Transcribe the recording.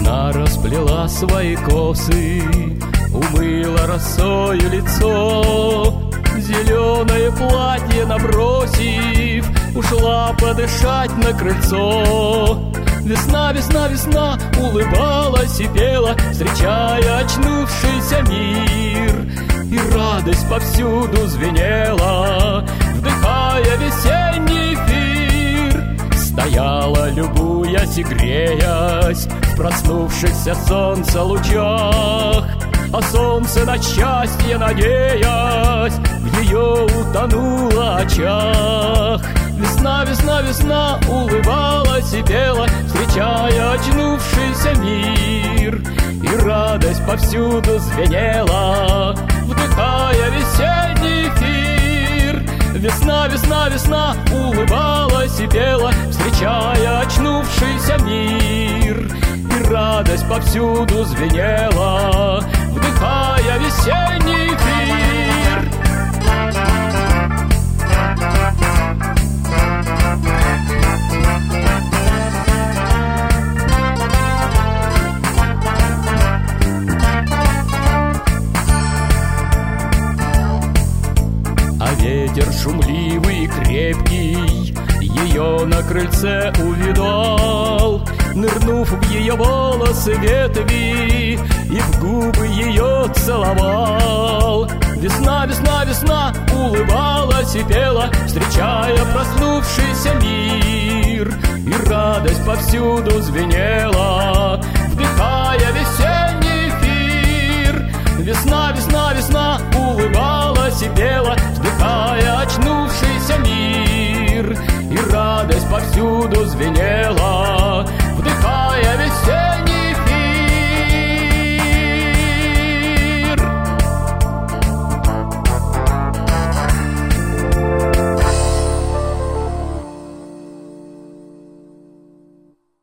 Весна расплела свои косы, умыла росою лицо, зеленое платье набросив, ушла подышать на крыльцо. Весна, весна, весна улыбалась и пела, встречая очнувшийся мир. И радость повсюду звенела, вдыхая весенний эфир. Стояла, любуясь и греясь, в проснувшихся солнца лучах, а солнце на счастье надеясь, в ее утонуло очах. Весна, весна, весна улыбалась и пела, встречая очнувшийся мир. И радость повсюду звенела, вдыхая весенний эфир. Весна, весна, весна улыбалась и пела, встречая очнувшийся мир. И радость повсюду звенела, вдыхая весенний эфир. А ветер шумливый и крепкий ее на крыльце увидал, нырнув в ее волосы ветви и в губы ее целовал. Весна, весна, весна улыбалась и пела, встречая проснувшийся мир. И радость повсюду звенела,